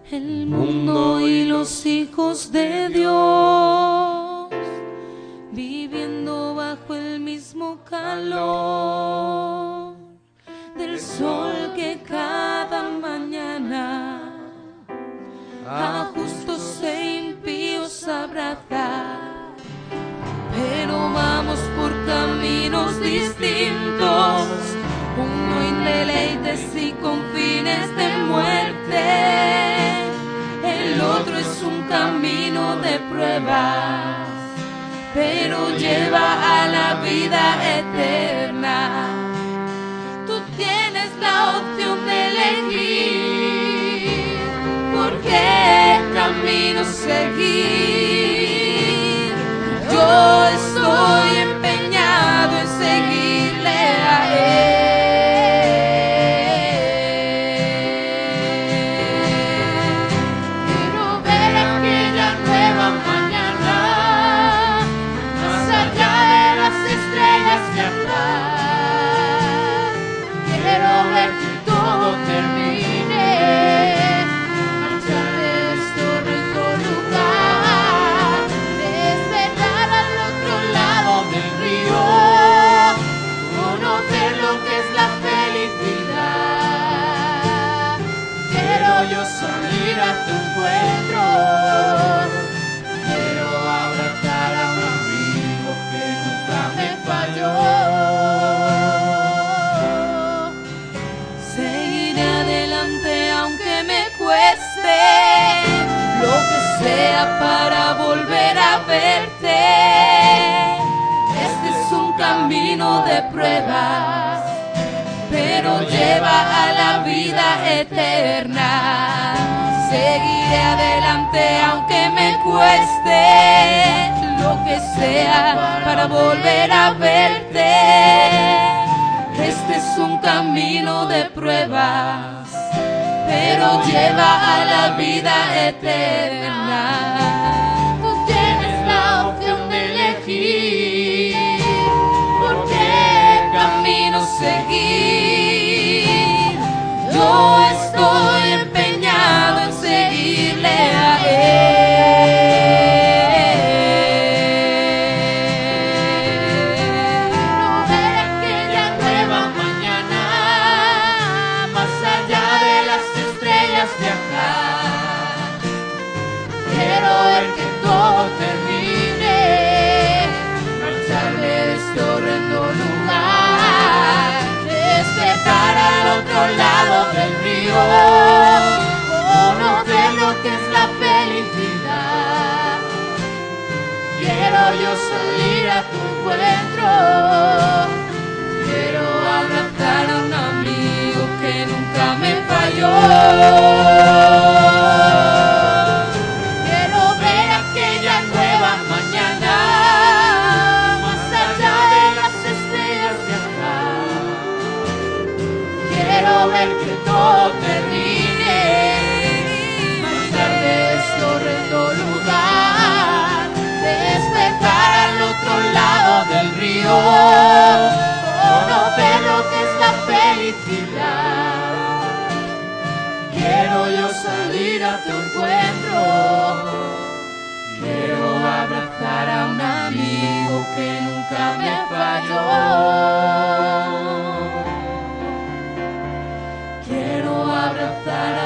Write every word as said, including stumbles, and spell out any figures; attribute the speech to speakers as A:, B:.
A: el mundo y los hijos de Dios, viviendo bajo el mismo calor del sol que cada mañana a justos e impíos abraza. Pero vamos por caminos distintos, uno en deleites y con fines de muerte, el otro es un camino de pruebas, pero lleva a la vida eterna. Tú tienes la opción de elegir por qué camino seguir. Yo estoy empeñado en seguirle a Él. Quiero ver aquella nueva mañana, más allá de las estrellas viajar. Quiero ver que todo termine, marchar de este horrendo lugar, despertar al otro lado del río, conocer lo que es la felicidad. Quiero yo salir a tu encuentro, quiero abrazar a un amigo que nunca me falló. Seguiré adelante aunque me cueste lo que sea para volver a verte. Este es un camino de pruebas, pero lleva a la vida eterna. Seguiré adelante aunque me cueste lo que sea para volver a verte. Este es un camino de pruebas, pero lleva a la vida eterna. Tú tienes la opción de elegir por qué camino seguir. Yo estoy empeñado en seguirle a Él. Quiero ver aquella nueva mañana, más allá de las estrellas viajar. Quiero ver que todo termine, marchar de este horrendo lugar, despertar al otro lado del río, conocer lo que es la felicidad. Quiero yo salir a tu encuentro, quiero abrazar a un amigo que nunca me falló. Quiero ver aquella nueva mañana, más allá de las estrellas viajar. Quiero ver que todo termine, marchar de este horrendo lugar, despertar al otro lado del río, conocer lo que es la felicidad. Quiero yo salir a tu encuentro, quiero abrazar a un amigo que nunca me falló. Quiero abrazar